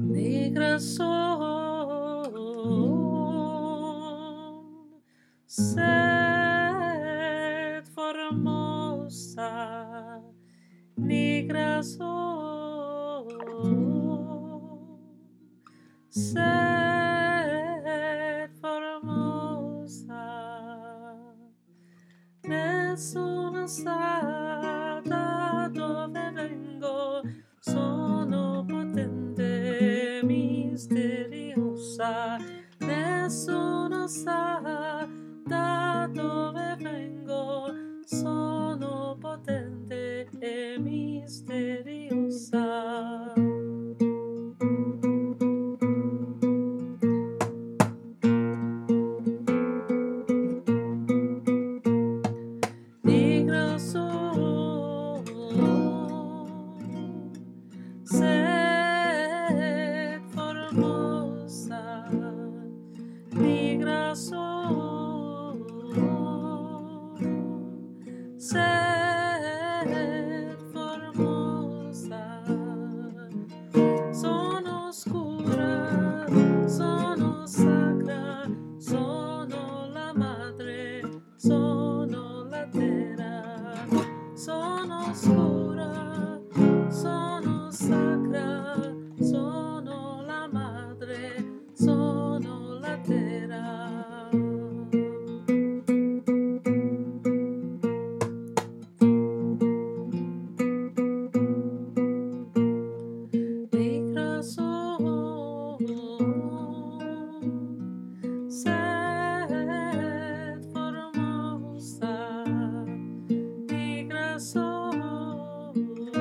Negra som, sed formosa, negra som, sed formosa, nessuno sa da dove vengo, sono potente, misteriosa, nessuno sa da dove vengo, sono potente e misteriosa. Negra soy, sed formosa, negra soy, sed formosa, sono oscura, sono sacra, sono la madre, sono la terra, sono oscura, sono sacra, sono la madre, sono la terra. Negra soy, sed formosa, negra soy,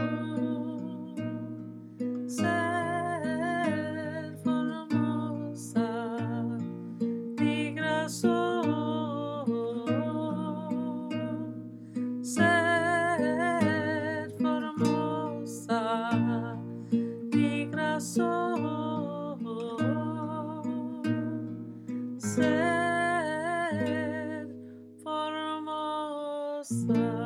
sed formosa, negra soy, sed formosa, negra soy, sed formosa.